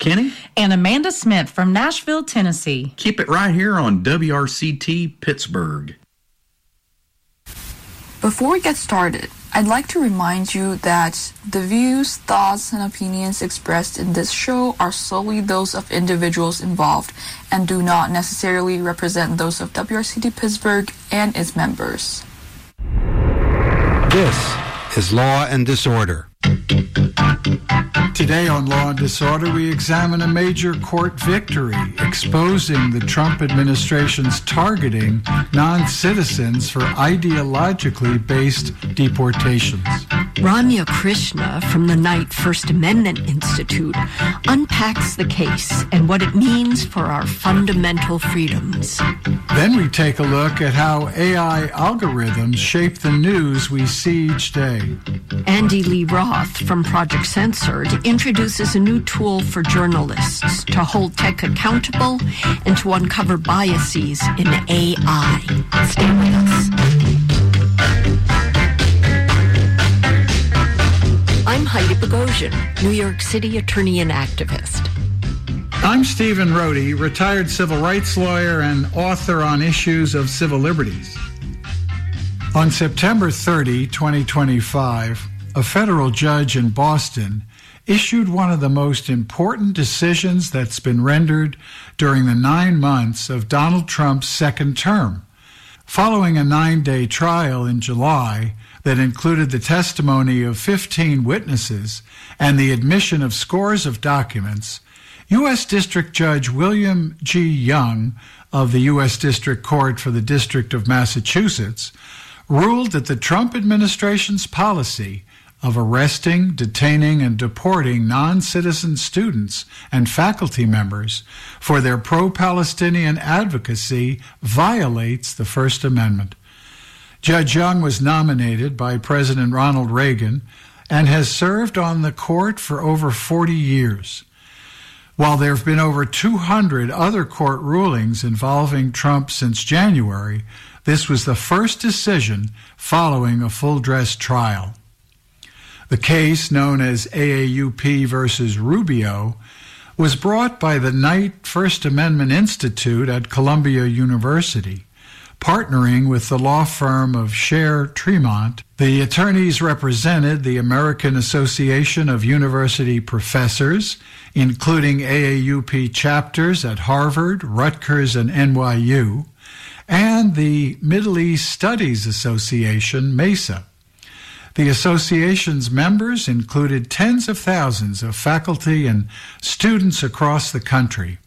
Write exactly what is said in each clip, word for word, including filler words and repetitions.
Kenny. And Amanda Smith from Nashville, Tennessee. Keep it right here on W R C T Pittsburgh. Before we get started, I'd like to remind you that the views, thoughts, and opinions expressed in this show are solely those of individuals involved and do not necessarily represent those of W R C T Pittsburgh and its members. This is Law and Disorder. Today on Law and Disorder, we examine a major court victory exposing the Trump administration's targeting non-citizens for ideologically based deportations. Ramya Krishna from the Knight First Amendment Institute unpacks the case and what it means for our fundamental freedoms. Then we take a look at how A I algorithms shape the news we see each day. Andy Lee Roth from Project Censored introduces a new tool for journalists to hold tech accountable and to uncover biases in A I. Stay with us. I'm Heidi Bogosian, New York City attorney and activist. I'm Stephen Rohde, retired civil rights lawyer and author on issues of civil liberties. On September thirtieth, twenty twenty-five, a federal judge in Boston issued one of the most important decisions that's been rendered during the nine months of Donald Trump's second term. Following a nine-day trial in July that included the testimony of fifteen witnesses and the admission of scores of documents, U S District Judge William G. Young of the U S District Court for the District of Massachusetts ruled that the Trump administration's policy of arresting, detaining, and deporting non-citizen students and faculty members for their pro-Palestinian advocacy violates the First Amendment. Judge Young was nominated by President Ronald Reagan and has served on the court for over forty years. While there have been over two hundred other court rulings involving Trump since January, this was the first decision following a full-dress trial. The case, known as A A U P versus Rubio, was brought by the Knight First Amendment Institute at Columbia University. Partnering with the law firm of Cher Tremont, the attorneys represented the American Association of University Professors, including A A U P chapters at Harvard, Rutgers, and N Y U, and the Middle East Studies Association, MESA. The association's members included tens of thousands of faculty and students across the country.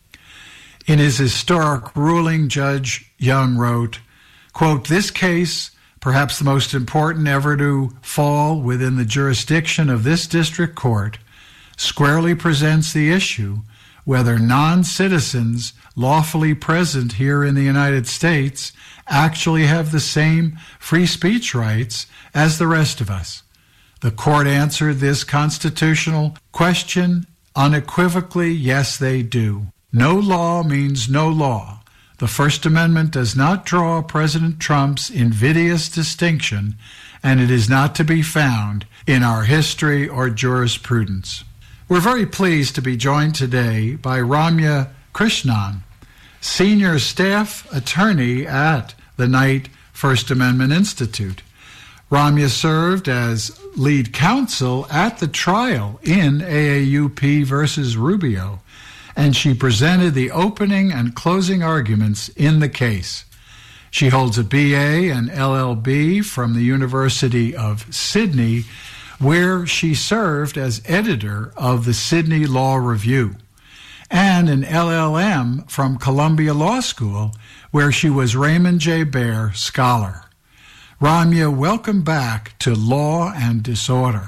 In his historic ruling, Judge Young wrote, quote, "This case, perhaps the most important ever to fall within the jurisdiction of this district court, squarely presents the issue whether non-citizens lawfully present here in the United States actually have the same free speech rights as the rest of us. The court answered this constitutional question unequivocally, yes, they do. No law means no law. The First Amendment does not draw President Trump's invidious distinction, and it is not to be found in our history or jurisprudence." We're very pleased to be joined today by Ramya Krishnan, Senior Staff Attorney at the Knight First Amendment Institute. Ramya served as lead counsel at the trial in A A U P versus Rubio, and she presented the opening and closing arguments in the case. She holds a B A and L L B from the University of Sydney, where she served as editor of the Sydney Law Review, and an L L M from Columbia Law School, where she was Raymond J. Baer Scholar. Ramya, welcome back to Law and Disorder.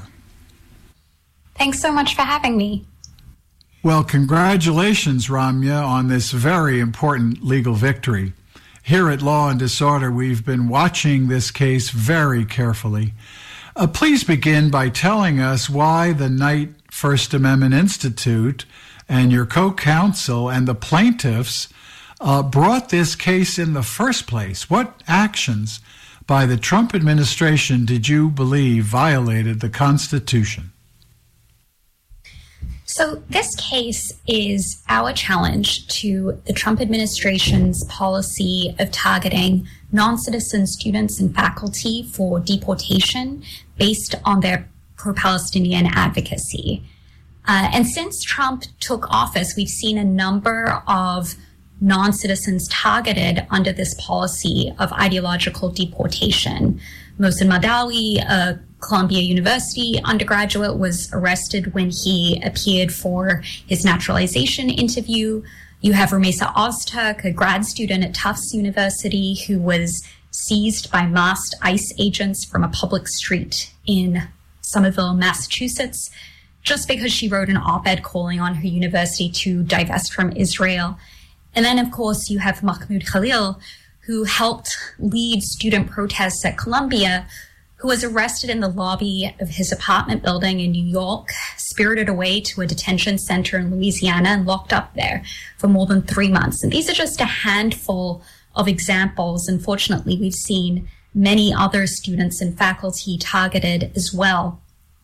Thanks so much for having me. Well, congratulations, Ramya, on this very important legal victory. Here at Law and Disorder, we've been watching this case very carefully. Uh, please begin by telling us why the Knight First Amendment Institute and your co-counsel and the plaintiffs uh, brought this case in the first place. What actions by the Trump administration did you believe violated the Constitution? So this case is our challenge to the Trump administration's policy of targeting non-citizen students and faculty for deportation based on their pro-Palestinian advocacy. Uh, and since Trump took office, we've seen a number of non-citizens targeted under this policy of ideological deportation. Mohsen Madawi, a Columbia University undergraduate, was arrested when he appeared for his naturalization interview. You have Rumeysa Ozturk, a grad student at Tufts University, who was seized by masked ICE agents from a public street in Somerville, Massachusetts, just because she wrote an op-ed calling on her university to divest from Israel. And then, of course, you have Mahmoud Khalil, who helped lead student protests at Columbia, who was arrested in the lobby of his apartment building in New York, spirited away to a detention center in Louisiana, and locked up there for more than three months. And these are just a handful of examples. Unfortunately, we've seen many other students and faculty targeted as well.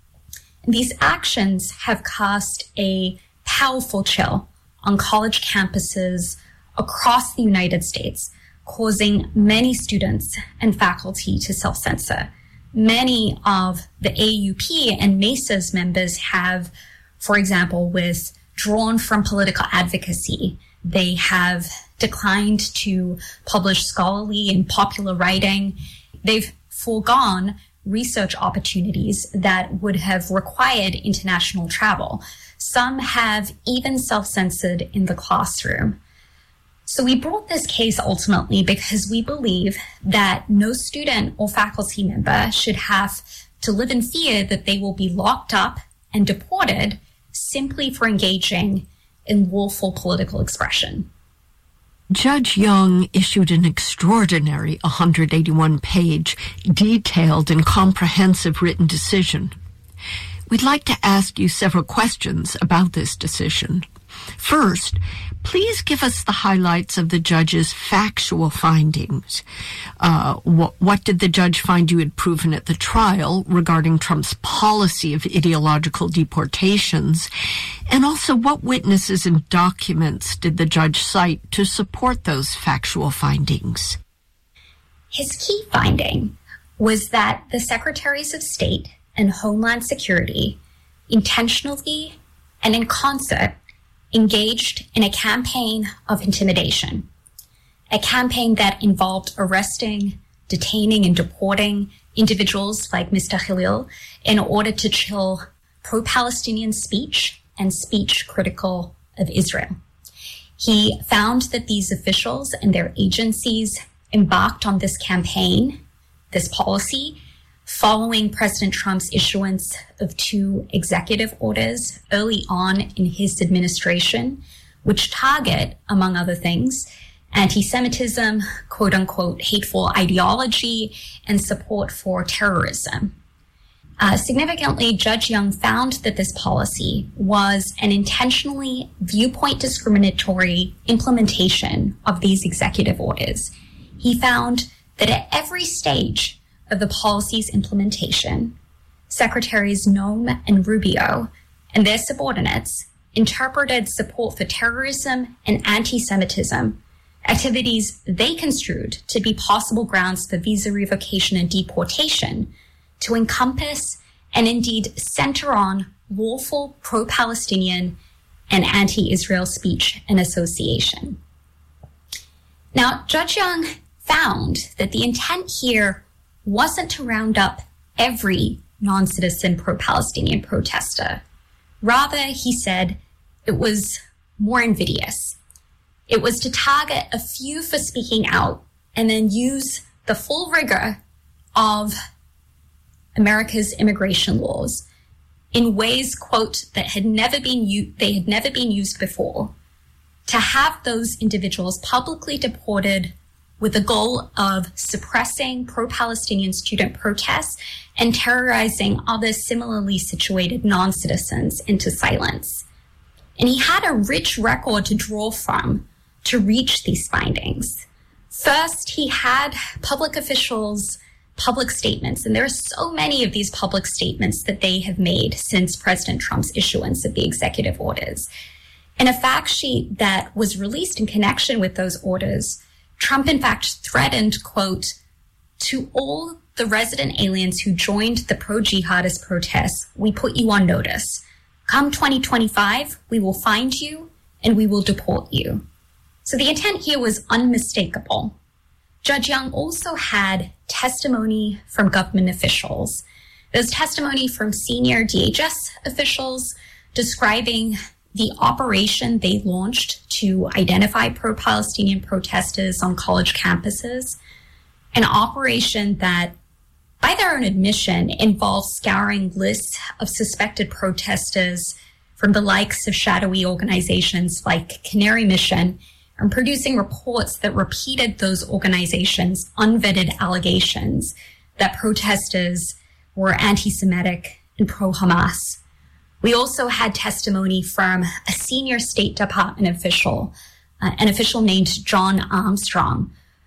And these actions have cast a powerful chill on college campuses across the United States, causing many students and faculty to self-censor. Many of the A U P and MESA's members have, for example, withdrawn from political advocacy. They have declined to publish scholarly and popular writing. They've foregone research opportunities that would have required international travel. Some have even self-censored in the classroom. So we brought this case ultimately because we believe that no student or faculty member should have to live in fear that they will be locked up and deported simply for engaging in lawful political expression. Judge Young issued an extraordinary one hundred eighty-one page, detailed and comprehensive written decision. We'd like to ask you several questions about this decision. First, please give us the highlights of the judge's factual findings. Uh, what, what did the judge find you had proven at the trial regarding Trump's policy of ideological deportations? And also, what witnesses and documents did the judge cite to support those factual findings? His key finding was that the Secretaries of State and Homeland Security intentionally and in concert engaged in a campaign of intimidation, a campaign that involved arresting, detaining, and deporting individuals like Mister Khalil in order to chill pro-Palestinian speech and speech critical of Israel. He found that these officials and their agencies embarked on this campaign, this policy, following President Trump's issuance of two executive orders early on in his administration, which target, among other things, anti-Semitism, quote-unquote hateful ideology, and support for terrorism. Uh, significantly, Judge Young found that this policy was an intentionally viewpoint discriminatory implementation of these executive orders. He found that at every stage of the policy's implementation, Secretaries Noem and Rubio and their subordinates interpreted support for terrorism and anti-Semitism, activities they construed to be possible grounds for visa revocation and deportation, to encompass and indeed center on lawful pro-Palestinian and anti-Israel speech and association. Now, Judge Young found that the intent here wasn't to round up every non-citizen pro-Palestinian protester. Rather, he said, it was more invidious. It was to target a few for speaking out and then use the full rigor of America's immigration laws in ways, quote, that had never been u- they had never been used before, to have those individuals publicly deported with the goal of suppressing pro-Palestinian student protests and terrorizing other similarly situated non-citizens into silence. And he had a rich record to draw from to reach these findings. First, he had public officials public statements, and there are so many of these public statements that they have made since President Trump's issuance of the executive orders. In a fact sheet that was released in connection with those orders, Trump in fact threatened, quote, "To all the resident aliens who joined the pro-jihadist protests, we put you on notice. Come twenty twenty-five, we will find you and we will deport you." So the intent here was unmistakable. Judge Young also had testimony from government officials. There's testimony from senior D H S officials describing the operation they launched to identify pro-Palestinian protesters on college campuses, an operation that, by their own admission, involves scouring lists of suspected protesters from the likes of shadowy organizations like Canary Mission and producing reports that repeated those organizations' unvetted allegations that protesters were anti-Semitic and pro-Hamas. We also had testimony from a senior State Department official, uh, an official named John Armstrong,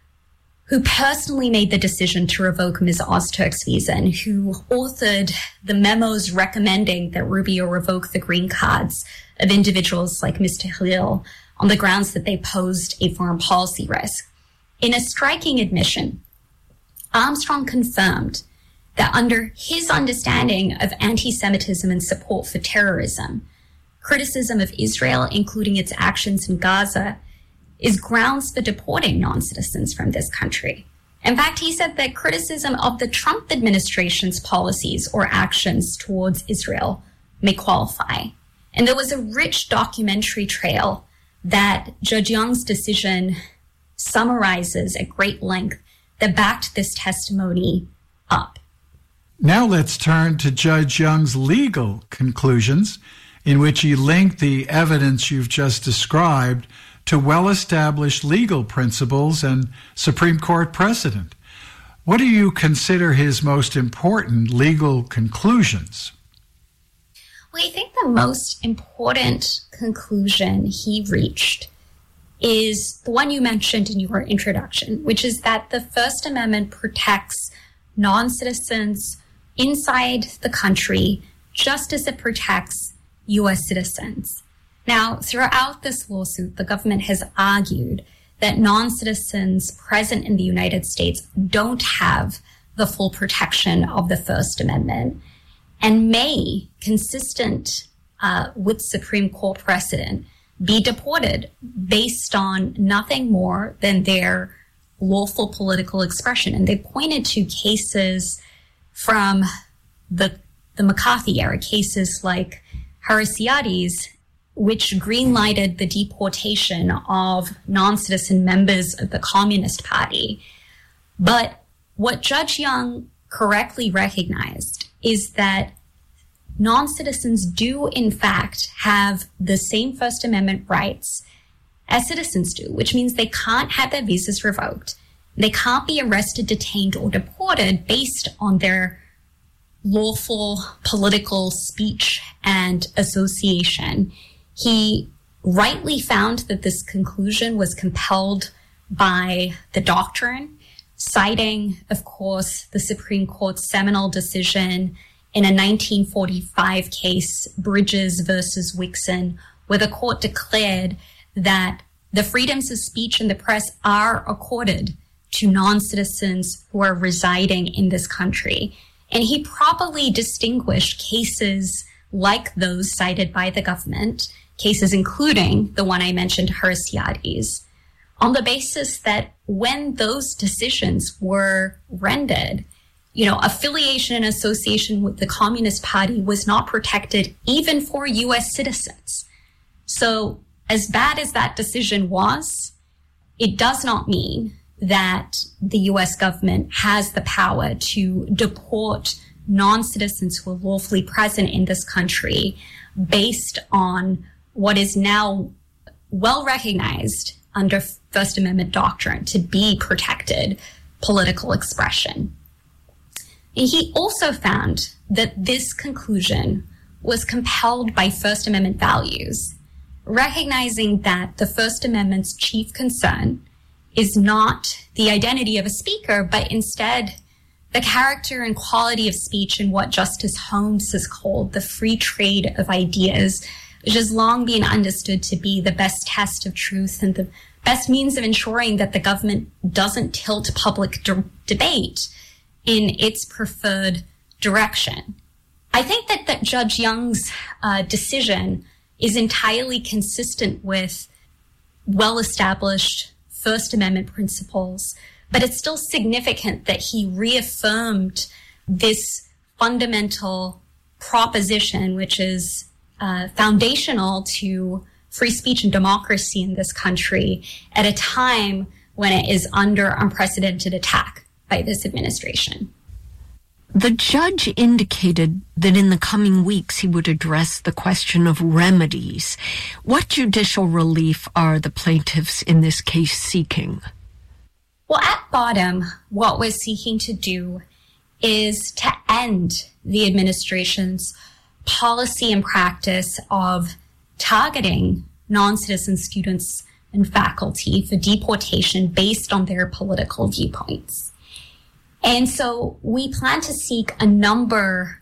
who personally made the decision to revoke Miz Ozturk's visa and who authored the memos recommending that Rubio revoke the green cards of individuals like Mister Halil on the grounds that they posed a foreign policy risk. In a striking admission, Armstrong confirmed that under his understanding of anti-Semitism and support for terrorism, criticism of Israel, including its actions in Gaza, is grounds for deporting non-citizens from this country. In fact, he said that criticism of the Trump administration's policies or actions towards Israel may qualify. And there was a rich documentary trail that Judge Young's decision summarizes at great length that backed this testimony up. Now let's turn to Judge Young's legal conclusions, in which he linked the evidence you've just described to well-established legal principles and Supreme Court precedent. What do you consider his most important legal conclusions? Well, I think the most important conclusion he reached is the one you mentioned in your introduction, which is that the First Amendment protects non-citizens inside the country just as it protects U S citizens. Now, throughout this lawsuit, the government has argued that non-citizens present in the United States don't have the full protection of the First Amendment and may, consistent uh, with Supreme Court precedent, be deported based on nothing more than their lawful political expression. And they pointed to cases from the, the McCarthy era, cases like Harisiades, which greenlighted the deportation of non-citizen members of the Communist Party. But what Judge Young correctly recognized is that non-citizens do, in fact, have the same First Amendment rights as citizens do, which means they can't have their visas revoked. They can't be arrested, detained, or deported based on their lawful political speech and association. He rightly found that this conclusion was compelled by the doctrine, citing, of course, the Supreme Court's seminal decision in a nineteen forty-five case, Bridges versus Wixon, where the court declared that the freedoms of speech and the press are accorded to non-citizens who are residing in this country. And he properly distinguished cases like those cited by the government, cases including the one I mentioned, Harisiades, on the basis that when those decisions were rendered, you know, affiliation and association with the Communist Party was not protected even for U S citizens. So as bad as that decision was, it does not mean that the U S government has the power to deport non-citizens who are lawfully present in this country based on what is now well recognized under First Amendment doctrine to be protected political expression. And he also found that this conclusion was compelled by First Amendment values, recognizing that the First Amendment's chief concern is not the identity of a speaker, but instead the character and quality of speech in what Justice Holmes has called the free trade of ideas, which has long been understood to be the best test of truth and the best means of ensuring that the government doesn't tilt public de- debate in its preferred direction. I think that, that Judge Young's uh, decision is entirely consistent with well-established First Amendment principles, but it's still significant that he reaffirmed this fundamental proposition, which is uh, foundational to free speech and democracy in this country at a time when it is under unprecedented attack by this administration. The judge indicated that in the coming weeks he would address the question of remedies. What judicial relief are the plaintiffs in this case seeking? Well, at bottom, what we're seeking to do is to end the administration's policy and practice of targeting non-citizen students and faculty for deportation based on their political viewpoints. And so we plan to seek a number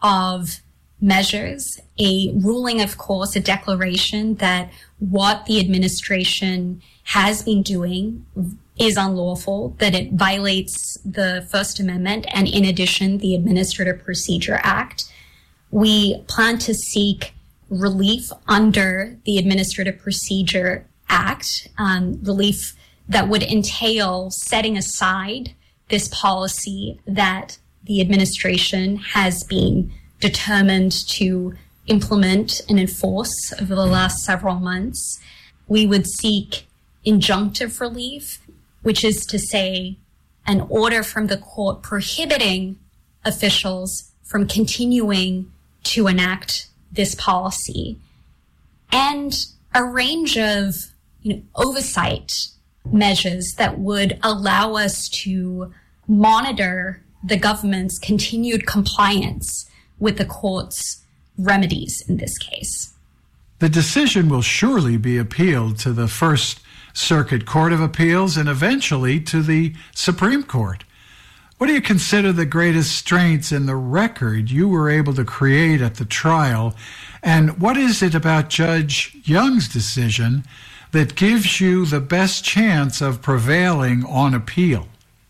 of measures, a ruling, of course, a declaration that what the administration has been doing is unlawful, that it violates the First Amendment, and in addition, the Administrative Procedure Act. We plan to seek relief under the Administrative Procedure Act, um, relief that would entail setting aside this policy that the administration has been determined to implement and enforce over the last several months. We would seek injunctive relief, which is to say an order from the court prohibiting officials from continuing to enact this policy, and a range of you know, oversight measures that would allow us to monitor the government's continued compliance with the court's remedies in this case. The decision will surely be appealed to the First Circuit Court of Appeals and eventually to the Supreme Court. What do you consider the greatest strengths in the record you were able to create at the trial, and what is it about Judge Young's decision that gives you the best chance of prevailing on appeal?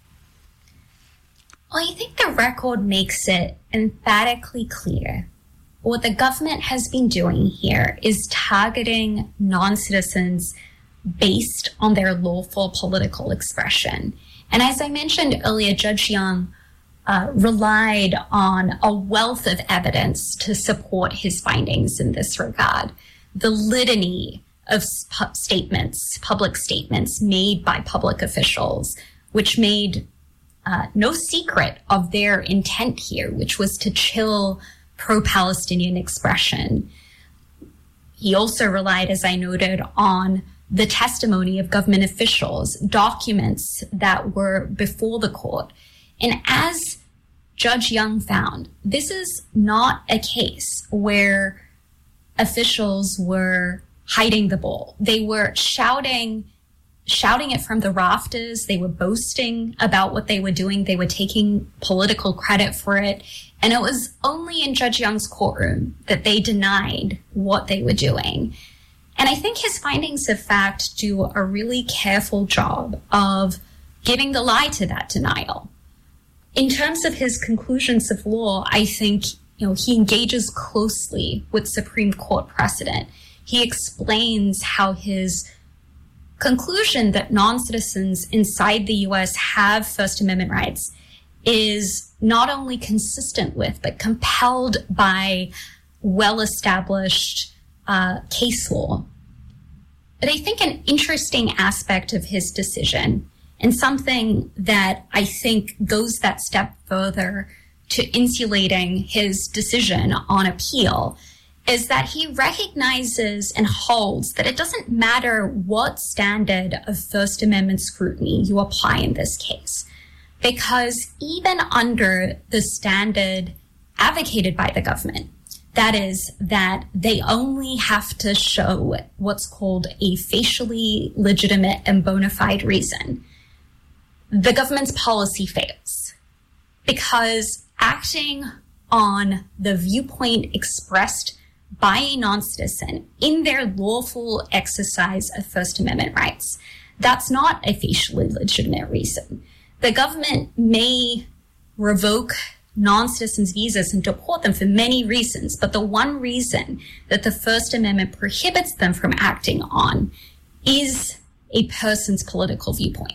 Well, I think the record makes it emphatically clear. What the government has been doing here is targeting non-citizens based on their lawful political expression. And as I mentioned earlier, Judge Young uh, relied on a wealth of evidence to support his findings in this regard. The litany of pu- statements, public statements made by public officials, which made uh, no secret of their intent here, which was to chill pro-Palestinian expression. He also relied, as I noted, on the testimony of government officials, documents that were before the court. And as Judge Young found, this is not a case where officials were hiding the ball. They were shouting, shouting it from the rafters. They were boasting about what they were doing. They were taking political credit for it. And it was only in Judge Young's courtroom that they denied what they were doing. And I think his findings of fact do a really careful job of giving the lie to that denial. In terms of his conclusions of law, I think, you know, he engages closely with Supreme Court precedent. He explains how his conclusion that non-citizens inside the U S have First Amendment rights is not only consistent with, but compelled by well-established uh, case law. But I think an interesting aspect of his decision, and something that I think goes that step further to insulating his decision on appeal, is that he recognizes and holds that it doesn't matter what standard of First Amendment scrutiny you apply in this case, because even under the standard advocated by the government, that is, that they only have to show what's called a facially legitimate and bona fide reason, the government's policy fails. because acting on the viewpoint expressed by a non-citizen in their lawful exercise of First Amendment rights, that's not a facially legitimate reason. The government may revoke non-citizens' visas and deport them for many reasons, but the one reason that the First Amendment prohibits them from acting on is a person's political viewpoint.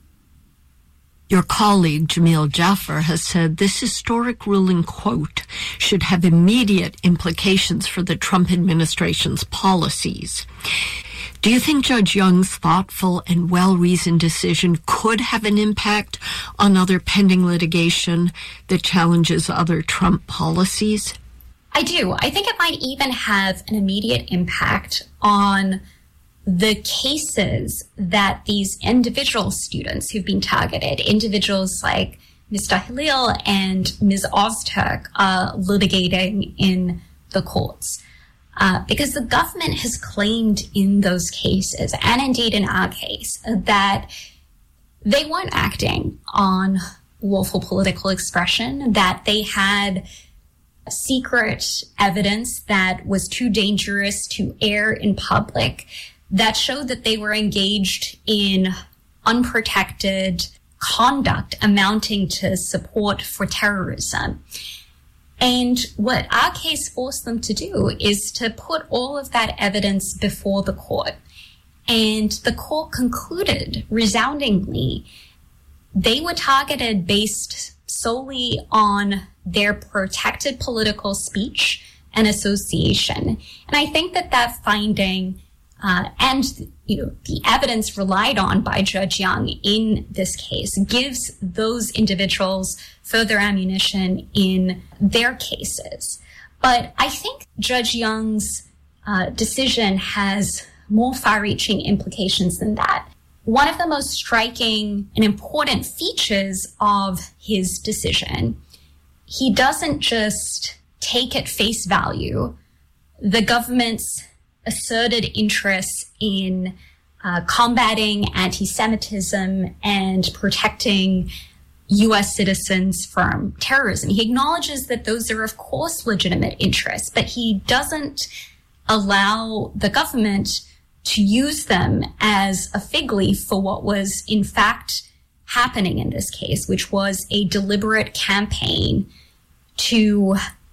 Your colleague, Jamil Jaffer, has said this historic ruling, quote, should have immediate implications for the Trump administration's policies. Do you think Judge Young's thoughtful and well-reasoned decision could have an impact on other pending litigation that challenges other Trump policies? I do. I think it might even have an immediate impact on the cases that these individual students who've been targeted, individuals like Mister Halil and Miz Ozturk, are litigating in the courts. Uh, because the government has claimed in those cases, and indeed in our case, that they weren't acting on lawful political expression, that they had secret evidence that was too dangerous to air in public, that showed that they were engaged in unprotected conduct amounting to support for terrorism. And what our case forced them to do is to put all of that evidence before the court. And the court concluded resoundingly they were targeted based solely on their protected political speech and association. And I think that that finding Uh, and, you know, the evidence relied on by Judge Young in this case gives those individuals further ammunition in their cases. But I think Judge Young's uh, decision has more far-reaching implications than that. One of the most striking and important features of his decision, he doesn't just take at face value the government's asserted interests in uh, combating anti-Semitism and protecting U S citizens from terrorism. He acknowledges that those are, of course, legitimate interests, but he doesn't allow the government to use them as a fig leaf for what was, in fact, happening in this case, which was a deliberate campaign to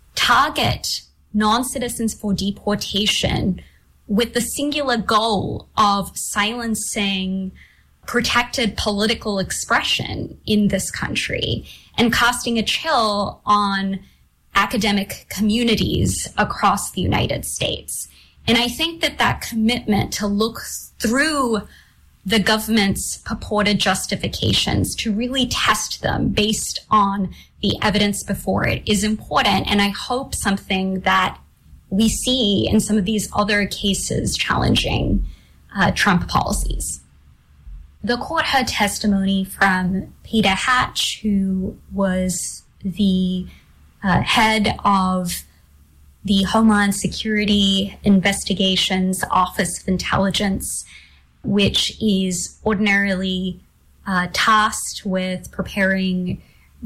target non-citizens for deportation with the singular goal of silencing protected political expression in this country and casting a chill on academic communities across the United States. And I think that that commitment to look through the government's purported justifications, to really test them based on the evidence before it, is important. And I hope something that we see in some of these other cases challenging uh, Trump policies. The court heard testimony from Peter Hatch, who was the uh, head of the Homeland Security Investigations Office of Intelligence, which is ordinarily uh, tasked with preparing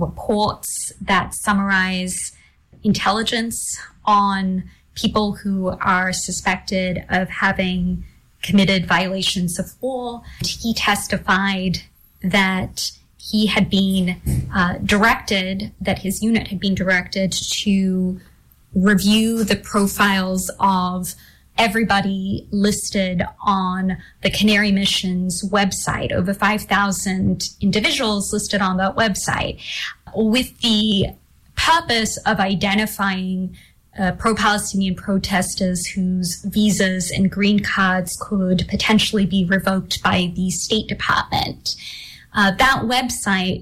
reports that summarize intelligence on people who are suspected of having committed violations of law. He testified that he had been uh, directed, that his unit had been directed to review the profiles of everybody listed on the Canary Mission's website, over five thousand individuals listed on that website, with the purpose of identifying uh, pro-Palestinian protesters whose visas and green cards could potentially be revoked by the State Department. Uh, that website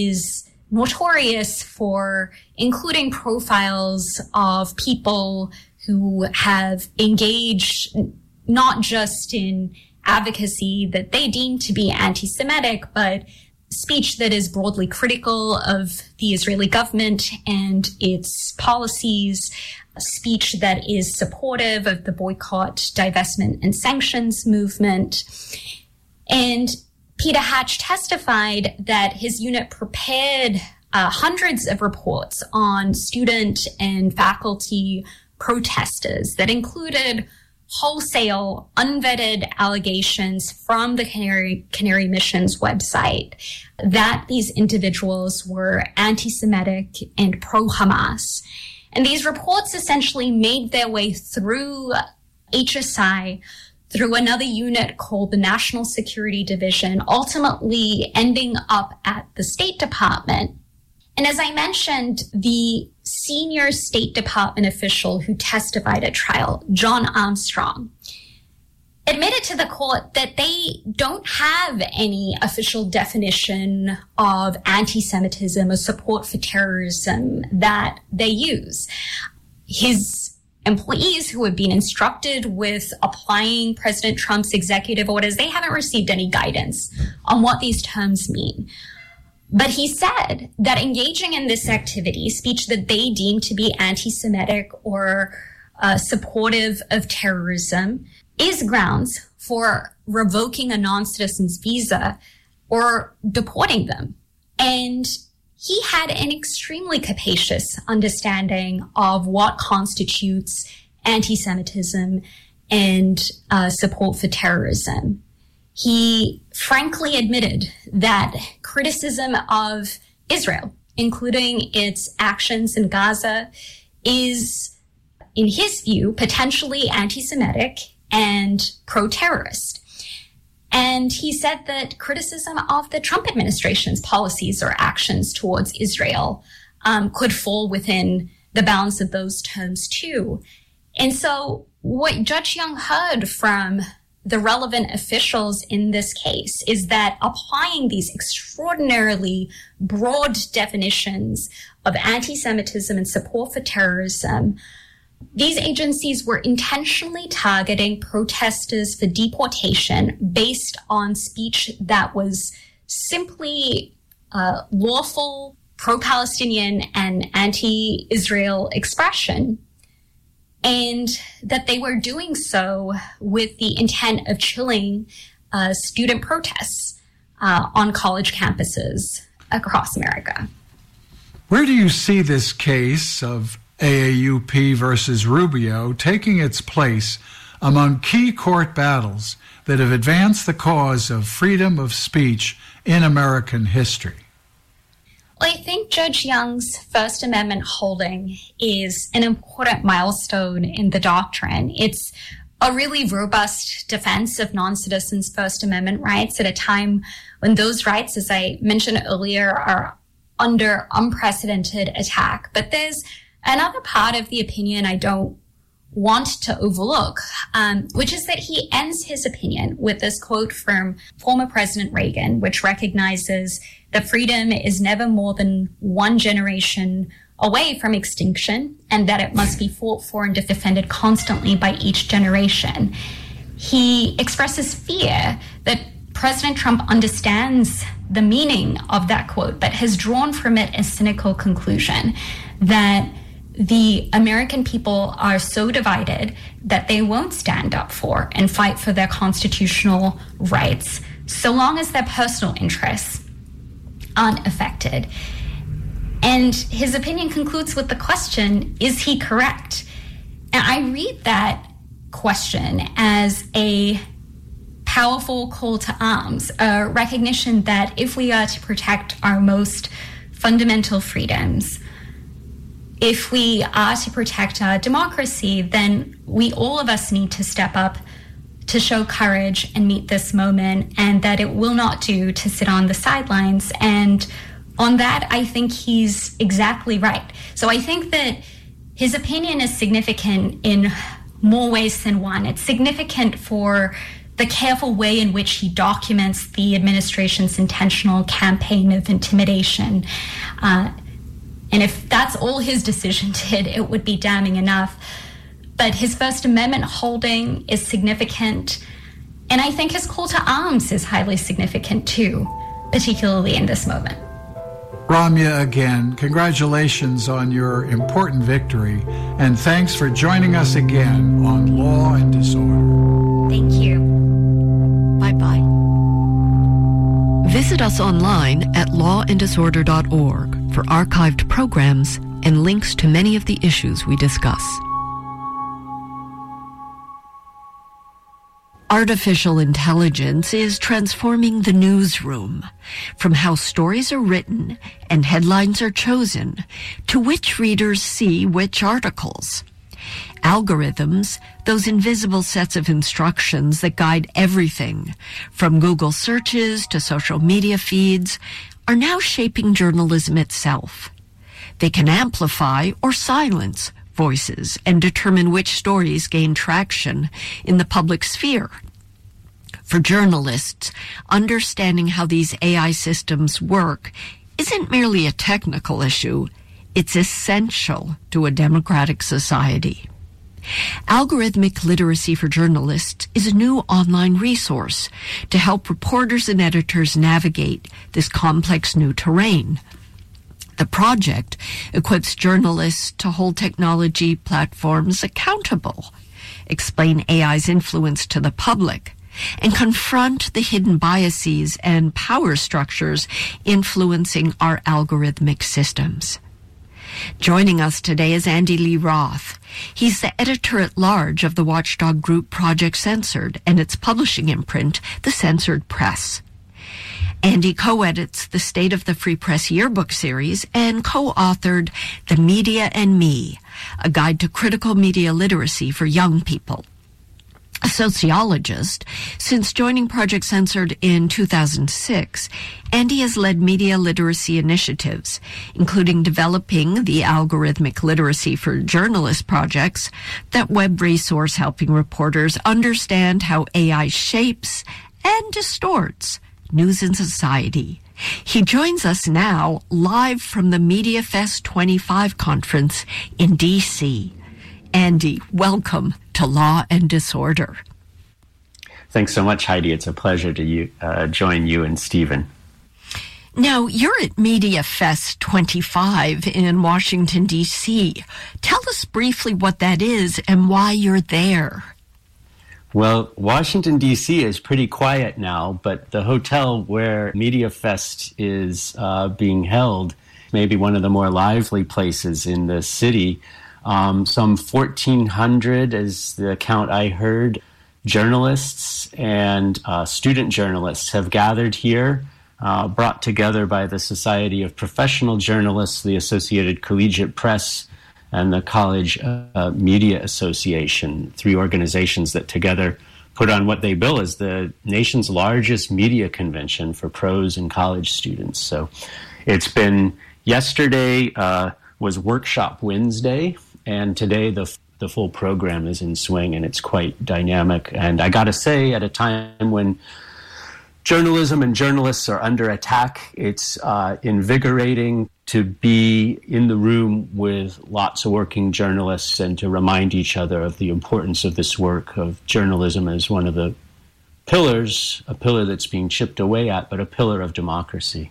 is notorious for including profiles of people who have engaged not just in advocacy that they deem to be anti-Semitic, but speech that is broadly critical of the Israeli government and its policies, speech that is supportive of the boycott, divestment, and sanctions movement. And Peter Hatch testified that his unit prepared uh, hundreds of reports on student and faculty protesters that included wholesale, unvetted allegations from the Canary, Canary Mission's website that these individuals were anti-Semitic and pro-Hamas. And these reports essentially made their way through H S I, through another unit called the National Security Division, ultimately ending up at the State Department. And as I mentioned, the senior State Department official who testified at trial, John Armstrong, admitted to the court that they don't have any official definition of anti-Semitism or support for terrorism that they use. His employees who have been instructed with applying President Trump's executive orders, they haven't received any guidance on what these terms mean. But he said that engaging in this activity, speech that they deem to be anti-Semitic or uh, supportive of terrorism, is grounds for revoking a non-citizen's visa or deporting them. And he had an extremely capacious understanding of what constitutes anti-Semitism and uh, support for terrorism. He frankly admitted that criticism of Israel, including its actions in Gaza, is, in his view, potentially anti-Semitic and pro-terrorist. And he said that criticism of the Trump administration's policies or actions towards Israel um, could fall within the bounds of those terms too. And so what Judge Young heard from the relevant officials in this case is that applying these extraordinarily broad definitions of anti-Semitism and support for terrorism, these agencies were intentionally targeting protesters for deportation based on speech that was simply uh, lawful, pro-Palestinian and anti-Israel expression, and that they were doing so with the intent of chilling uh, student protests uh, on college campuses across America. Where do you see this case of A A U P versus Rubio taking its place among key court battles that have advanced the cause of freedom of speech in American history? Well, I think Judge Young's First Amendment holding is an important milestone in the doctrine. It's a really robust defense of non-citizens' First Amendment rights at a time when those rights, as I mentioned earlier, are under unprecedented attack. But there's another part of the opinion I don't want to overlook, um, which is that he ends his opinion with this quote from former President Reagan, which recognizes that freedom is never more than one generation away from extinction and that it must be fought for and defended constantly by each generation. He expresses fear that President Trump understands the meaning of that quote, but has drawn from it a cynical conclusion that the American people are so divided that they won't stand up for and fight for their constitutional rights so long as their personal interests aren't affected. And his opinion concludes with the question, is he correct? And I read that question as a powerful call to arms, a recognition that if we are to protect our most fundamental freedoms, if we are to protect our democracy, then we, all of us, need to step up to show courage and meet this moment, and that it will not do to sit on the sidelines. And on that, I think he's exactly right. So I think that his opinion is significant in more ways than one. It's significant for the careful way in which he documents the administration's intentional campaign of intimidation. Uh, and if that's all his decision did, it would be damning enough. But his First Amendment holding is significant. And I think his call to arms is highly significant too, particularly in this moment. Ramya, again, congratulations on your important victory, and thanks for joining us again on Law and Disorder. Thank you. Bye-bye. Visit us online at law and disorder dot org for archived programs and links to many of the issues we discuss. Artificial intelligence is transforming the newsroom, from how stories are written and headlines are chosen to which readers see which articles. Algorithms, those invisible sets of instructions that guide everything, from Google searches to social media feeds, are now shaping journalism itself. They can amplify or silence voices and determine which stories gain traction in the public sphere. For journalists, understanding how these A I systems work isn't merely a technical issue, it's essential to a democratic society. Algorithmic Literacy for Journalists is a new online resource to help reporters and editors navigate this complex new terrain. The project equips journalists to hold technology platforms accountable, explain A I's influence to the public, and confront the hidden biases and power structures influencing our algorithmic systems. Joining us today is Andy Lee Roth. He's the editor-at-large of the watchdog group Project Censored and its publishing imprint, The Censored Press. Andy co-edits the State of the Free Press Yearbook series and co-authored The Media and Me, a guide to critical media literacy for young people. A sociologist, since joining Project Censored in two thousand six, Andy has led media literacy initiatives, including developing the Algorithmic Literacy for Journalists projects, that web resource helping reporters understand how A I shapes and distorts news and society. He joins us now live from the MediaFest twenty-five conference in D C Andy, welcome to Law and Disorder. Thanks so much, Heidi. It's a pleasure to you, uh, join you and Stephen. Now, you're at MediaFest twenty-five in Washington, D C Tell us briefly what that is and why you're there. Well, Washington, D C is pretty quiet now, but the hotel where MediaFest is uh, being held may be one of the more lively places in the city. Um, some fourteen hundred, as the count I heard, journalists and uh, student journalists have gathered here, uh, brought together by the Society of Professional Journalists, the Associated Collegiate Press, and the College uh, Media Association, three organizations that together put on what they bill as the nation's largest media convention for pros and college students. So it's been yesterday uh, was Workshop Wednesday, and today the the full program is in swing, and it's quite dynamic. And I got to say, at a time when journalism and journalists are under attack, it's uh, invigorating to be in the room with lots of working journalists and to remind each other of the importance of this work of journalism as one of the pillars, a pillar that's being chipped away at, but a pillar of democracy.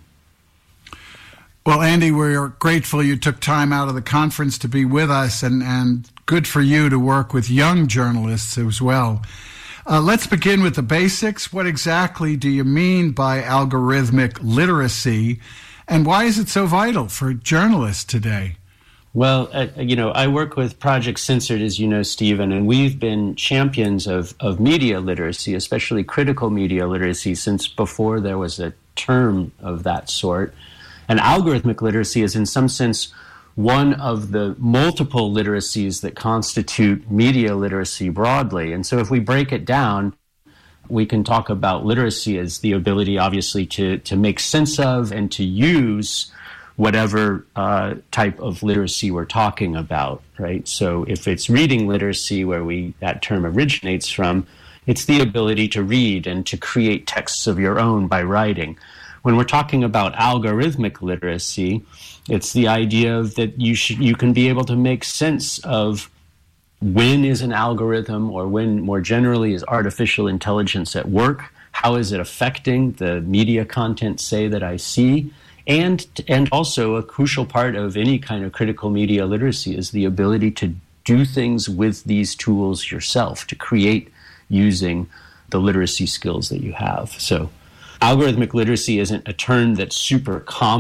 Well, Andy, we're grateful you took time out of the conference to be with us, and, and good for you to work with young journalists as well. Uh, let's begin with the basics. What exactly do you mean by algorithmic literacy, and why is it so vital for journalists today? Well, uh, you know, I work with Project Censored, as you know, Stephen, and we've been champions of, of media literacy, especially critical media literacy, since before there was a term of that sort. And algorithmic literacy is, in some sense, one of the multiple literacies that constitute media literacy broadly. And so if we break it down, we can talk about literacy as the ability, obviously, to, to make sense of and to use whatever uh, type of literacy we're talking about, right? So if it's reading literacy, where we that term originates from, it's the ability to read and to create texts of your own by writing. When we're talking about algorithmic literacy, it's the idea of that you should, you can be able to make sense of when is an algorithm, or when more generally is artificial intelligence at work, how is it affecting the media content, say, that I see, and and also a crucial part of any kind of critical media literacy is the ability to do things with these tools yourself, to create using the literacy skills that you have. So algorithmic literacy isn't a term that's super common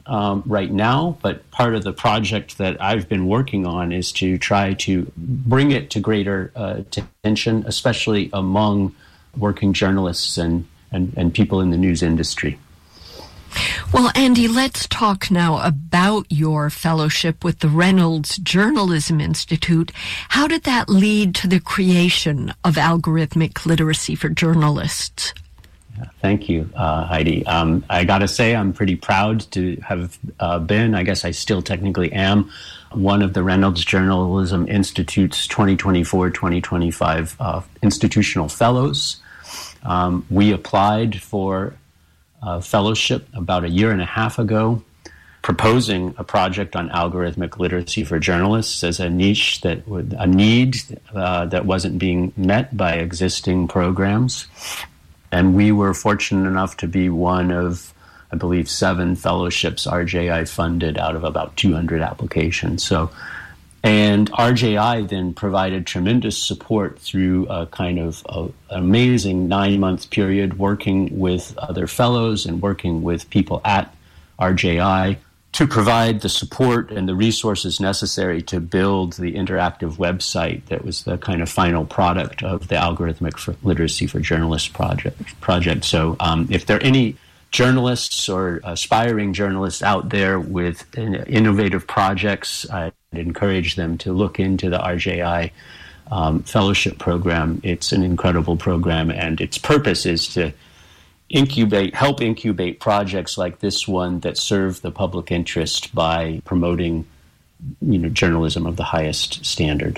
um, right now, but part of the project that I've been working on is to try to bring it to greater uh, attention, especially among working journalists and, and, and people in the news industry. Well, Andy, let's talk now about your fellowship with the Reynolds Journalism Institute. How did that lead to the creation of algorithmic literacy for journalists? Thank you, uh, Heidi. Um, I got to say, I'm pretty proud to have uh, been, I guess I still technically am, one of the Reynolds Journalism Institute's twenty twenty-four twenty twenty-five uh, institutional fellows. Um, we applied for a fellowship about a year and a half ago, proposing a project on algorithmic literacy for journalists as a niche that would, a need uh, that wasn't being met by existing programs. And we were fortunate enough to be one of, I believe, seven fellowships R J I funded out of about two hundred applications. So, and R J I then provided tremendous support through a kind of a, an amazing nine-month period working with other fellows and working with people at R J I to provide the support and the resources necessary to build the interactive website that was the kind of final product of the Algorithmic for Literacy for Journalists project. project. So um, if there are any journalists or aspiring journalists out there with innovative projects, I'd encourage them to look into the R J I um, fellowship program. It's an incredible program, and its purpose is to incubate, help incubate projects like this one that serve the public interest by promoting, you know, journalism of the highest standard.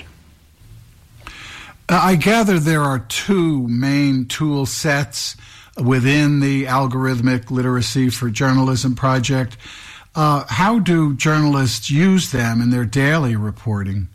I gather there are two main tool sets within the Algorithmic Literacy for Journalism project. Uh, how do journalists use them in their daily reporting?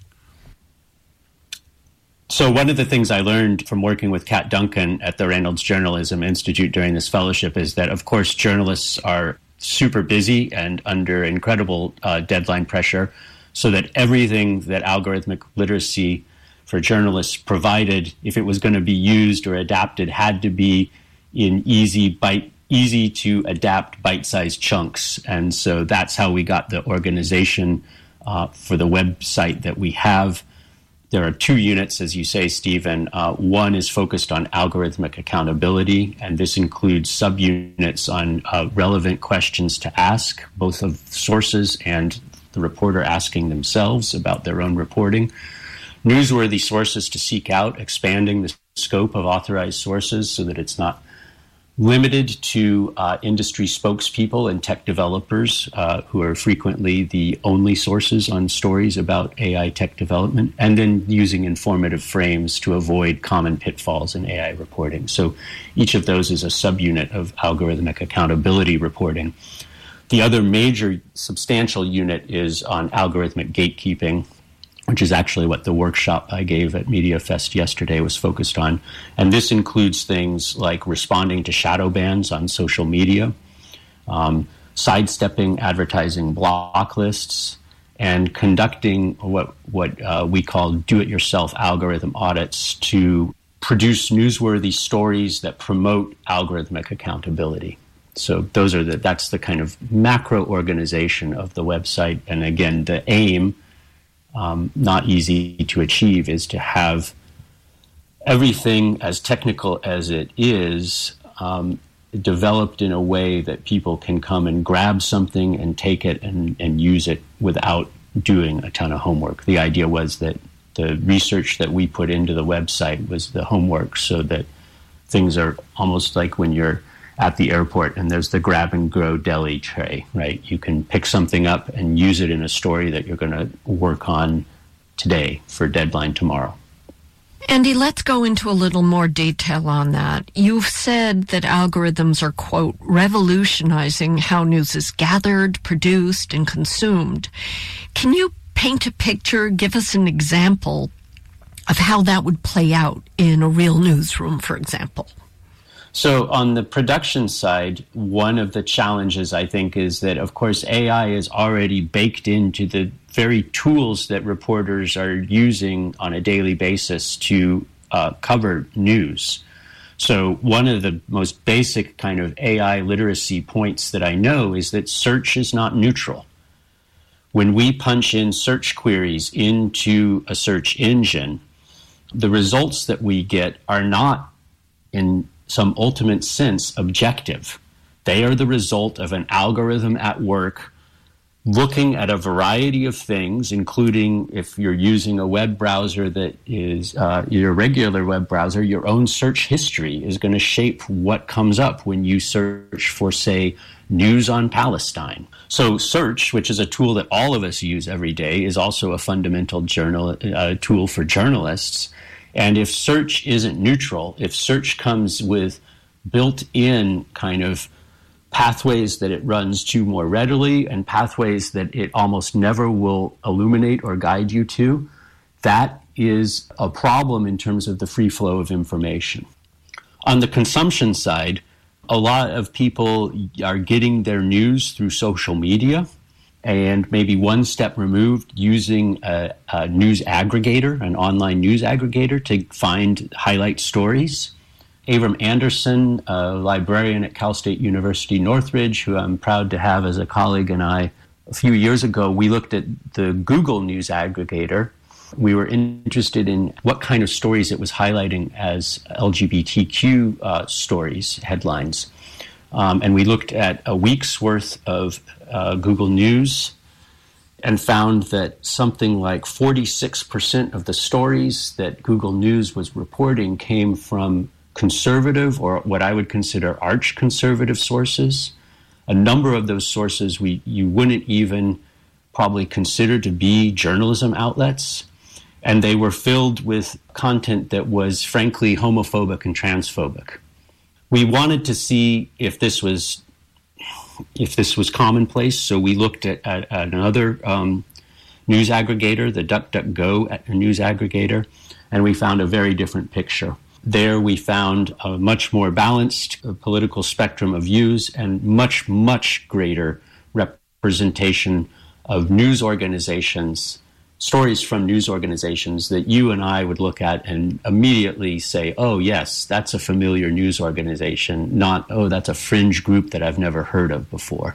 So one of the things I learned from working with Kat Duncan at the Reynolds Journalism Institute during this fellowship is that, of course, journalists are super busy and under incredible uh, deadline pressure, so that everything that algorithmic literacy for journalists provided, if it was going to be used or adapted, had to be in easy bite, easy to adapt bite-sized chunks. And so that's how we got the organization uh, for the website that we have. There are two units, as you say, Stephen. Uh, one is focused on algorithmic accountability, and this includes subunits on uh, relevant questions to ask, both of sources and the reporter asking themselves about their own reporting. Newsworthy sources to seek out, expanding the scope of authorized sources so that it's not limited to uh, industry spokespeople and tech developers uh, who are frequently the only sources on stories about A I tech development, and then using informative frames to avoid common pitfalls in A I reporting. So each of those is a subunit of algorithmic accountability reporting. The other major substantial unit is on algorithmic gatekeeping, which is actually what the workshop I gave at MediaFest yesterday was focused on. And this includes things like responding to shadow bans on social media, um, sidestepping advertising block lists, and conducting what, what uh, we call do-it-yourself algorithm audits to produce newsworthy stories that promote algorithmic accountability. So those are the, that's the kind of macro organization of the website. And again, the aim, Um, not easy to achieve, is to have everything, as technical as it is, um, developed in a way that people can come and grab something and take it and, and use it without doing a ton of homework. The idea was that the research that we put into the website was the homework, so that things are almost like when you're at the airport and there's the grab and go deli tray, right? You can pick something up and use it in a story that you're going to work on today for deadline tomorrow. Andy, let's go into a little more detail on that. You've said that algorithms are, quote, revolutionizing how news is gathered, produced, and consumed. Can you paint a picture, give us an example of how that would play out in a real newsroom, for example? So on the production side, one of the challenges, I think, is that, of course, A I is already baked into the very tools that reporters are using on a daily basis to uh, cover news. So one of the most basic kind of A I literacy points that I know is that search is not neutral. When we punch in search queries into a search engine, the results that we get are not, in some ultimate sense, objective. They are the result of an algorithm at work looking at a variety of things, including, if you're using a web browser that is uh, your regular web browser, your own search history is going to shape what comes up when you search for, say, news on Palestine. So search, which is a tool that all of us use every day, is also a fundamental journal uh, tool for journalists. And if search isn't neutral, if search comes with built-in kind of pathways that it runs to more readily and pathways that it almost never will illuminate or guide you to, that is a problem in terms of the free flow of information. On the consumption side, a lot of people are getting their news through social media, and maybe one step removed, using a, a news aggregator, an online news aggregator, to find highlight stories. Avram Anderson, a librarian at Cal State University Northridge, who I'm proud to have as a colleague, and I, a few years ago, we looked at the Google News aggregator. We were interested in what kind of stories it was highlighting as L G B T Q uh, stories, headlines. Um, and we looked at a week's worth of uh, Google News and found that something like forty-six percent of the stories that Google News was reporting came from conservative, or what I would consider arch-conservative sources. A number of those sources we you wouldn't even probably consider to be journalism outlets, and they were filled with content that was frankly homophobic and transphobic. We wanted to see if this was if this was commonplace, so we looked at, at, at another um, news aggregator, the DuckDuckGo news aggregator, and we found a very different picture. There we found a much more balanced uh, political spectrum of views and much, much greater representation of news organizations, stories from news organizations that you and I would look at and immediately say, oh, yes, that's a familiar news organization, not, oh, that's a fringe group that I've never heard of before.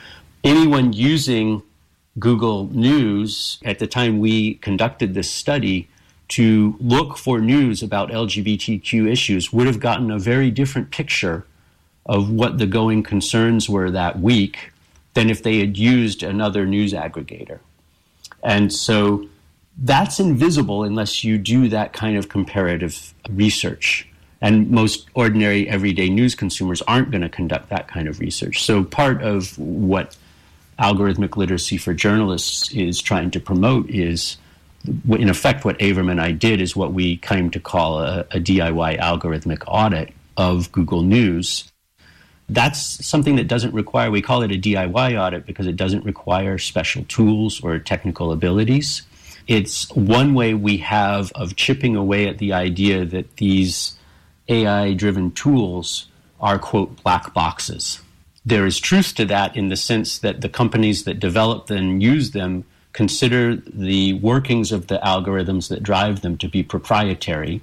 Anyone using Google News at the time we conducted this study to look for news about L G B T Q issues would have gotten a very different picture of what the going concerns were that week than if they had used another news aggregator. And so that's invisible unless you do that kind of comparative research. And most ordinary everyday news consumers aren't going to conduct that kind of research. So part of what algorithmic literacy for journalists is trying to promote is, in effect, what Avram and I did is what we came to call a, a D I Y algorithmic audit of Google News. That's something that doesn't require, we call it a D I Y audit because it doesn't require special tools or technical abilities. It's one way we have of chipping away at the idea that these A I-driven tools are, quote, black boxes. There is truth to that in the sense that the companies that develop them and use them consider the workings of the algorithms that drive them to be proprietary,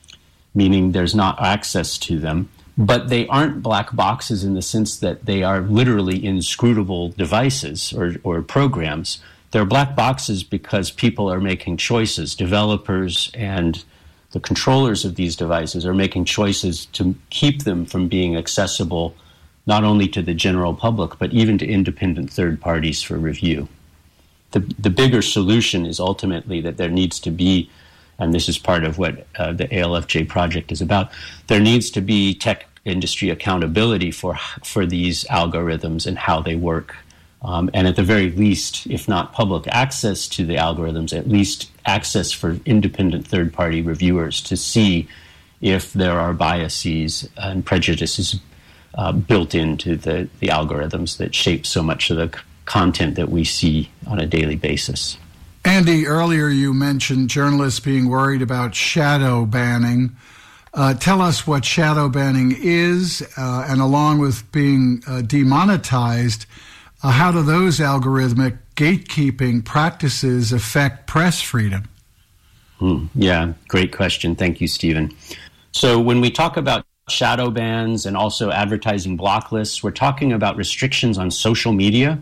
meaning there's not access to them. But they aren't black boxes in the sense that they are literally inscrutable devices or, or programs. They're black boxes because people are making choices. Developers and the controllers of these devices are making choices to keep them from being accessible not only to the general public, but even to independent third parties for review. The, the bigger solution is ultimately that there needs to be, and this is part of what uh, the A L F J project is about, there needs to be tech industry accountability for for these algorithms and how they work. Um, and at the very least, if not public access to the algorithms, at least access for independent third-party reviewers to see if there are biases and prejudices uh, built into the, the algorithms that shape so much of the c- content that we see on a daily basis. Andy, earlier you mentioned journalists being worried about shadow banning. Uh, tell us what shadow banning is, uh, and along with being uh, demonetized, uh, how do those algorithmic gatekeeping practices affect press freedom? Hmm. Yeah, great question. Thank you, Stephen. So when we talk about shadow bans and also advertising block lists. We're talking about restrictions on social media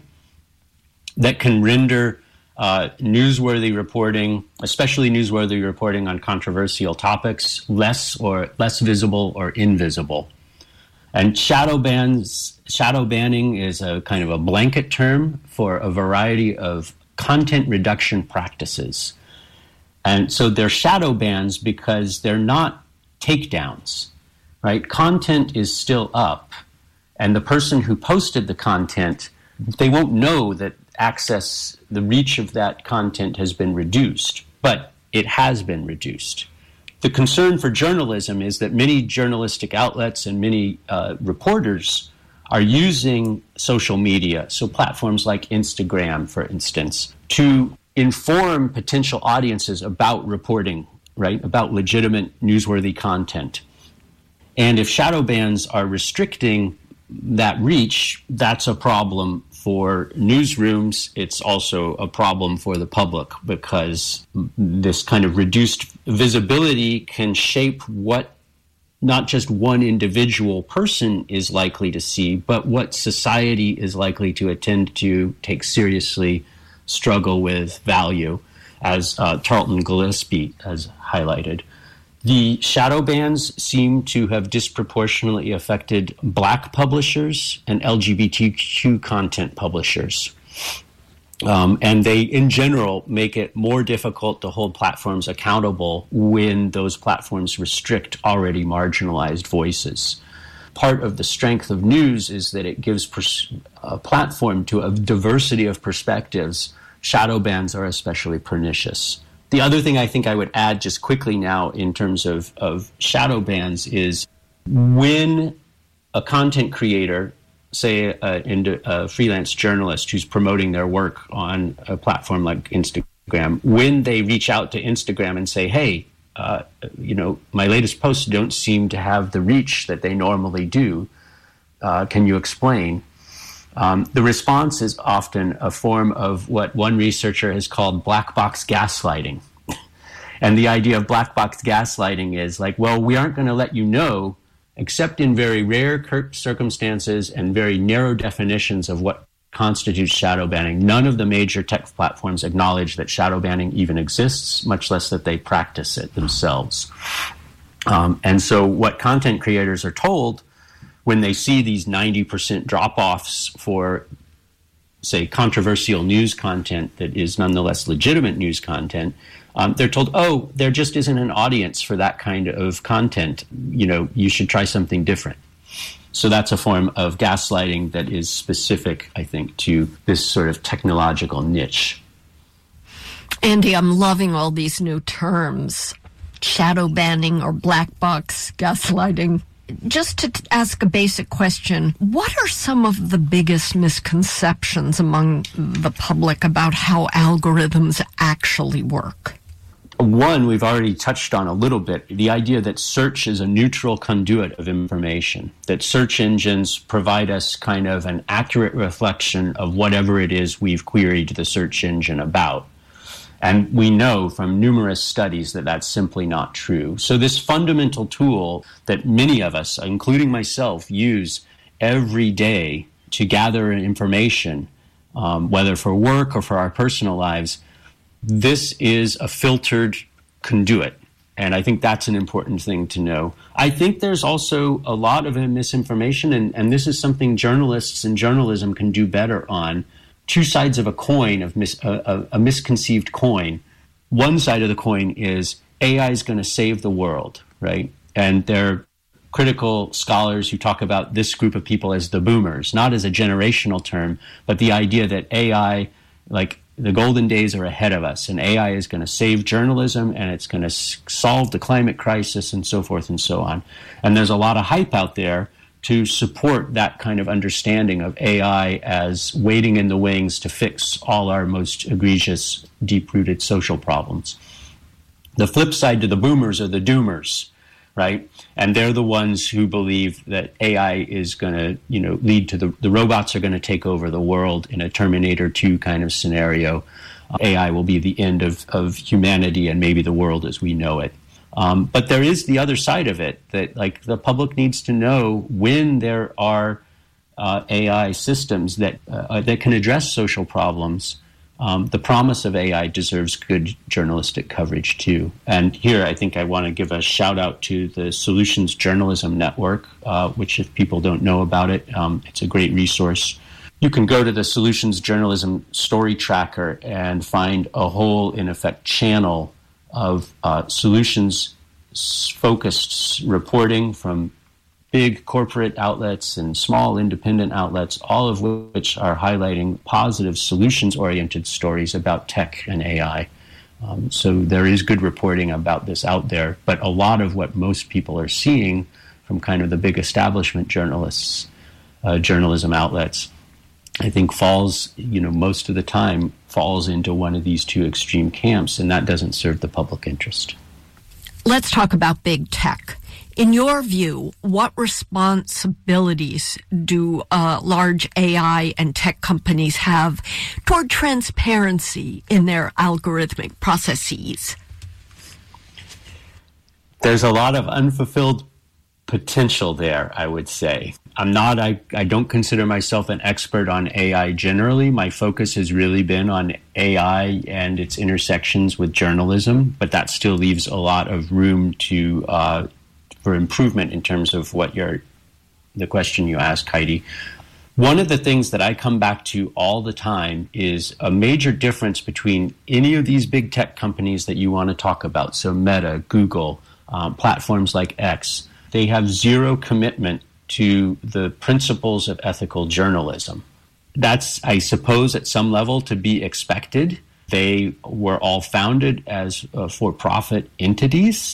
that can render uh, newsworthy reporting, especially newsworthy reporting on controversial topics, less or less visible or invisible. And shadow bans, shadow banning is a kind of a blanket term for a variety of content reduction practices. And so they're shadow bans because they're not takedowns, right? Content is still up, and the person who posted the content, they won't know that access, the reach of that content has been reduced, but it has been reduced. The concern for journalism is that many journalistic outlets and many uh, reporters are using social media, so platforms like Instagram, for instance, to inform potential audiences about reporting, right, about legitimate newsworthy content. And if shadow bans are restricting that reach, that's a problem for newsrooms. It's also a problem for the public because this kind of reduced visibility can shape what not just one individual person is likely to see, but what society is likely to attend to, take seriously, struggle with, value, as uh, Tarleton Gillespie has highlighted. The shadow bans seem to have disproportionately affected Black publishers and L G B T Q content publishers. Um, and they, in general, make it more difficult to hold platforms accountable when those platforms restrict already marginalized voices. Part of the strength of news is that it gives pers- a platform to a diversity of perspectives. Shadow bans are especially pernicious. The other thing I think I would add just quickly now in terms of, of shadow bans is when a content creator, say a, a freelance journalist who's promoting their work on a platform like Instagram, when they reach out to Instagram and say, hey, uh, you know, my latest posts don't seem to have the reach that they normally do, uh, can you explain? Um, the response is often a form of what one researcher has called black box gaslighting. And the idea of black box gaslighting is like, well, we aren't going to let you know, except in very rare circumstances and very narrow definitions of what constitutes shadow banning. None of the major tech platforms acknowledge that shadow banning even exists, much less that they practice it themselves. Um, and so what content creators are told when they see these ninety percent drop-offs for, say, controversial news content that is nonetheless legitimate news content, um, they're told, oh, there just isn't an audience for that kind of content. You know, you should try something different. So that's a form of gaslighting that is specific, I think, to this sort of technological niche. Andy, I'm loving all these new terms, shadow banning or black box gaslighting. Just to t- ask a basic question, what are some of the biggest misconceptions among the public about how algorithms actually work? One, we've already touched on a little bit, the idea that search is a neutral conduit of information, that search engines provide us kind of an accurate reflection of whatever it is we've queried the search engine about. And we know from numerous studies that that's simply not true. So this fundamental tool that many of us, including myself, use every day to gather information, um, whether for work or for our personal lives, this is a filtered conduit. And I think that's an important thing to know. I think there's also a lot of misinformation, and, and this is something journalists and journalism can do better on. Two sides of a coin, of mis, a, a misconceived coin. One side of the coin is A I is going to save the world, right? And there are critical scholars who talk about this group of people as the boomers, not as a generational term, but the idea that A I, like the golden days are ahead of us, and A I is going to save journalism, and it's going to s- solve the climate crisis, and so forth and so on. And there's a lot of hype out there to support that kind of understanding of A I as waiting in the wings to fix all our most egregious, deep-rooted social problems. The flip side to the boomers are the doomers, right? And they're the ones who believe that A I is going to, you know, lead to the, the robots are going to take over the world in a Terminator two kind of scenario. Uh, A I will be the end of, of humanity and maybe the world as we know it. Um, but there is the other side of it, that like the public needs to know when there are uh, A I systems that uh, that can address social problems. Um, the promise of A I deserves good journalistic coverage too. And here, I think I want to give a shout out to the Solutions Journalism Network, uh, which, if people don't know about it, um, it's a great resource. You can go to the Solutions Journalism Story Tracker and find a whole, in effect, channel of uh, solutions-focused reporting from big corporate outlets and small independent outlets, all of which are highlighting positive solutions-oriented stories about tech and A I. Um, so there is good reporting about this out there, but a lot of what most people are seeing from kind of the big establishment journalists, uh, journalism outlets, I think falls, you know, most of the time falls into one of these two extreme camps, and that doesn't serve the public interest. Let's talk about big tech. In your view, what responsibilities do uh, large A I and tech companies have toward transparency in their algorithmic processes? There's a lot of unfulfilled potential there, I would say. I'm not, I, I don't consider myself an expert on A I generally. My focus has really been on A I and its intersections with journalism, but that still leaves a lot of room to uh, for improvement in terms of what you're, the question you asked, Heidi. One of the things that I come back to all the time is a major difference between any of these big tech companies that you want to talk about. So Meta, Google, um, platforms like X, they have zero commitment to the principles of ethical journalism. That's, I suppose, at some level to be expected. They were all founded as uh, for-profit entities,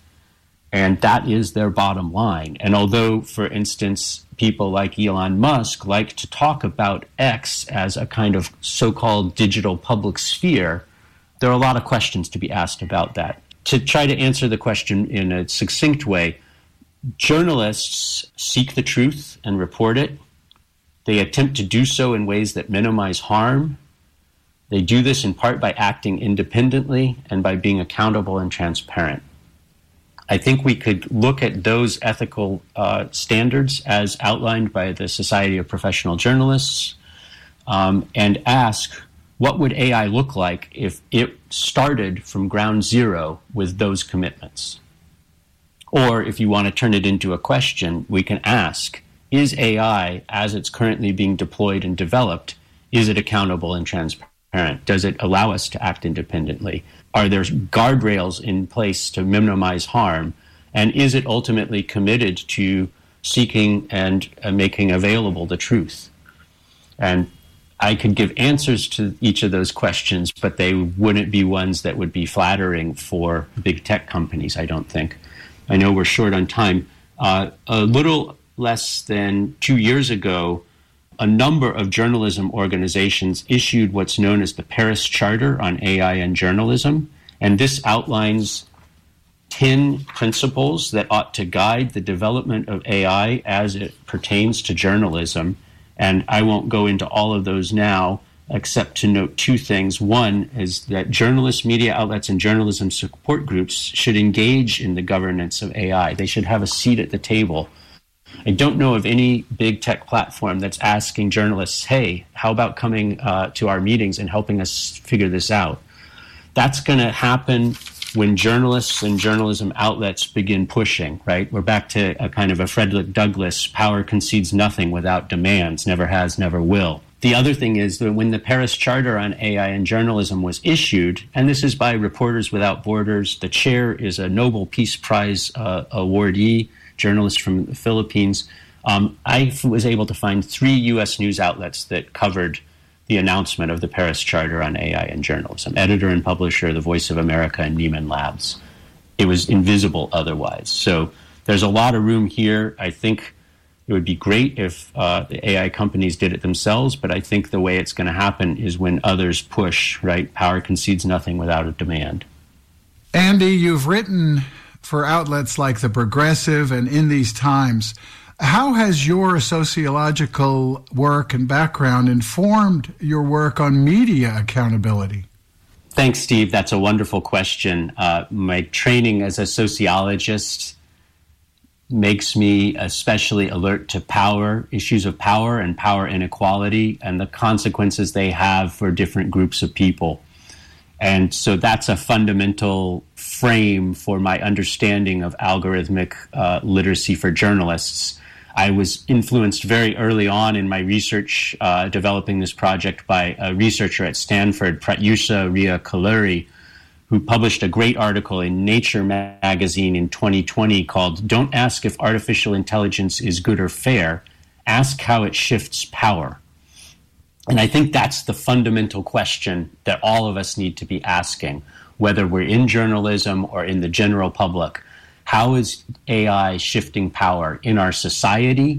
and that is their bottom line. And although, for instance, people like Elon Musk like to talk about X as a kind of so-called digital public sphere, there are a lot of questions to be asked about that. To try to answer the question in a succinct way, journalists seek the truth and report it. They attempt to do so in ways that minimize harm. They do this in part by acting independently and by being accountable and transparent. I think we could look at those ethical uh, standards as outlined by the Society of Professional Journalists um, and ask, what would A I look like if it started from ground zero with those commitments? Or if you want to turn it into a question, we can ask, is A I, as it's currently being deployed and developed, is it accountable and transparent? Does it allow us to act independently? Are there guardrails in place to minimize harm? And is it ultimately committed to seeking and uh, making available the truth? And I could give answers to each of those questions, but they wouldn't be ones that would be flattering for big tech companies, I don't think. I know we're short on time. Uh, a little less than two years ago, a number of journalism organizations issued what's known as the Paris Charter on A I and Journalism, and this outlines ten principles that ought to guide the development of A I as it pertains to journalism. And I won't go into all of those now, except to note two things. One is that journalists, media outlets, and journalism support groups should engage in the governance of A I. They should have a seat at the table. I don't know of any big tech platform that's asking journalists, hey, how about coming uh, to our meetings and helping us figure this out? That's going to happen when journalists and journalism outlets begin pushing, right? We're back to a kind of a Frederick Douglass, power concedes nothing without demands, never has, never will. The other thing is that when the Paris Charter on A I and Journalism was issued, and this is by Reporters Without Borders, the chair is a Nobel Peace Prize uh, awardee, journalist from the Philippines. Um, I was able to find three U S news outlets that covered the announcement of the Paris Charter on A I and Journalism, editor and publisher, The Voice of America, and Nieman Labs. It was invisible otherwise. So there's a lot of room here. I think it would be great if uh, the A I companies did it themselves, but I think the way it's going to happen is when others push, right? Power concedes nothing without a demand. Andy, you've written for outlets like The Progressive and In These Times. How has your sociological work and background informed your work on media accountability? Thanks, Steve. That's a wonderful question. Uh, my training as a sociologist makes me especially alert to power, issues of power and power inequality, and the consequences they have for different groups of people. And so that's a fundamental frame for my understanding of algorithmic uh, literacy for journalists. I was influenced very early on in my research uh, developing this project by a researcher at Stanford, Pratyusha Ria-Kalluri, who published a great article in Nature magazine in twenty twenty called "Don't Ask If Artificial Intelligence is Good or Fair, Ask How It Shifts Power." And I think that's the fundamental question that all of us need to be asking, whether we're in journalism or in the general public. How is A I shifting power in our society,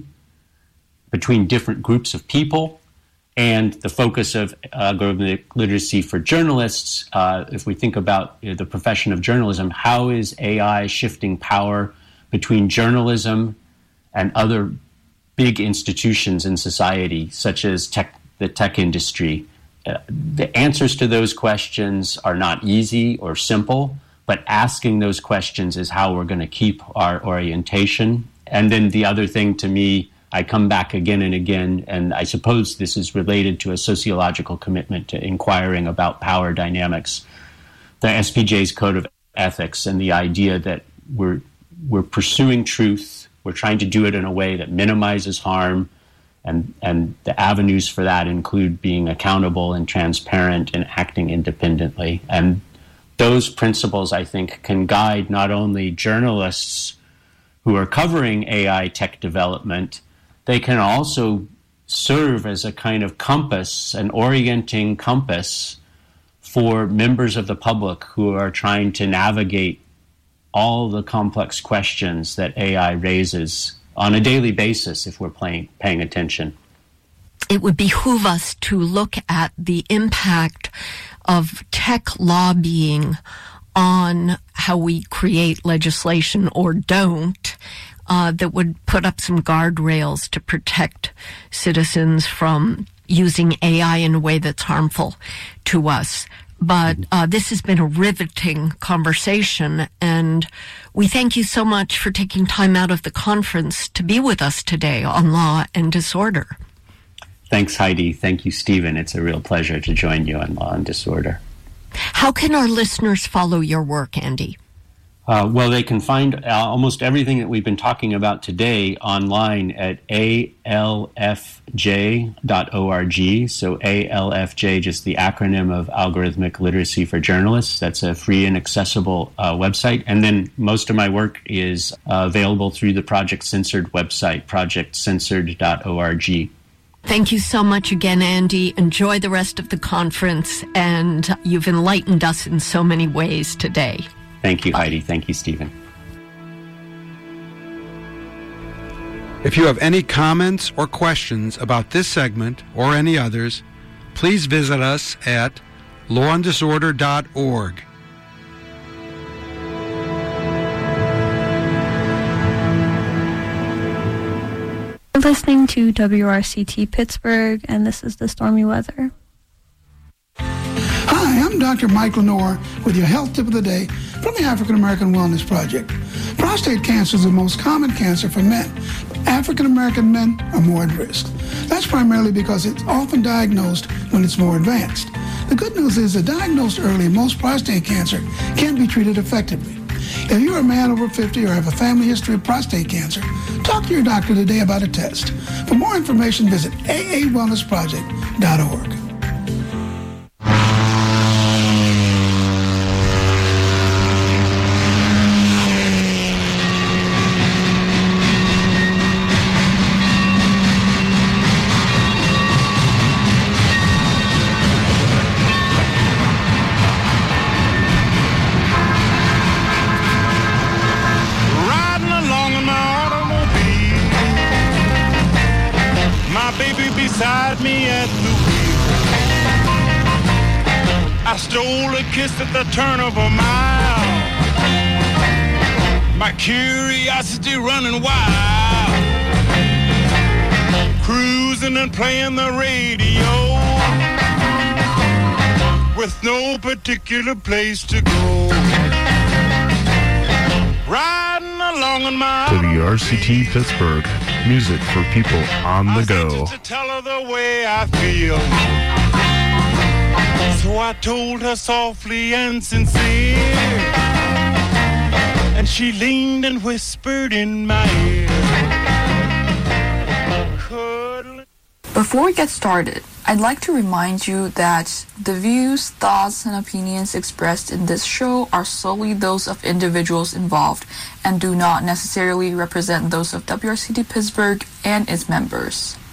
between different groups of people? And the focus of algorithmic literacy for journalists, uh, if we think about you know, the profession of journalism, how is A I shifting power between journalism and other big institutions in society, such as tech, the tech industry? Uh, the answers to those questions are not easy or simple, but asking those questions is how we're going to keep our orientation. And then the other thing to me, I come back again and again, and I suppose this is related to a sociological commitment to inquiring about power dynamics, the S P J's Code of Ethics, and the idea that we're we're pursuing truth, we're trying to do it in a way that minimizes harm, and, and the avenues for that include being accountable and transparent and acting independently. And those principles, I think, can guide not only journalists who are covering A I tech development, they can also serve as a kind of compass, an orienting compass for members of the public who are trying to navigate all the complex questions that A I raises on a daily basis if we're playing, paying attention. It would behoove us to look at the impact of tech lobbying on how we create legislation or don't, uh, that would put up some guardrails to protect citizens from using A I in a way that's harmful to us. But uh, this has been a riveting conversation, and we thank you so much for taking time out of the conference to be with us today on Law and Disorder. Thanks, Heidi. Thank you, Stephen. It's a real pleasure to join you on Law and Disorder. How can our listeners follow your work, Andy? Uh, well, they can find uh, almost everything that we've been talking about today online at A L F J dot org. So A L F J, just the acronym of Algorithmic Literacy for Journalists. That's a free and accessible uh, website. And then most of my work is uh, available through the Project Censored website, project censored dot org. Thank you so much again, Andy. Enjoy the rest of the conference, and you've enlightened us in so many ways today. Thank you, Heidi. Thank you, Stephen. If you have any comments or questions about this segment or any others, please visit us at law and disorder dot org. You're listening to W R C T Pittsburgh, and this is the stormy weather. Hi, I'm Doctor Mike Lenore with your health tip of the day from the African American Wellness Project. Prostate cancer is the most common cancer for men. African American men are more at risk. That's primarily because it's often diagnosed when it's more advanced. The good news is that diagnosed early, most prostate cancer can be treated effectively. If you're a man over fifty or have a family history of prostate cancer, talk to your doctor today about a test. For more information, visit A A wellness project dot org. Stole a kiss at the turn of a mile. My curiosity running wild. Cruising and playing the radio. with no particular place to go. Riding along in my W R C T Pittsburgh, music for people on the go. to tell her the way I feel. So I told her softly and sincere, and she leaned and whispered in my ear. Cuddling. Before we get started, I'd like to remind you that the views, thoughts, and opinions expressed in this show are solely those of individuals involved and do not necessarily represent those of W R C T Pittsburgh and its members.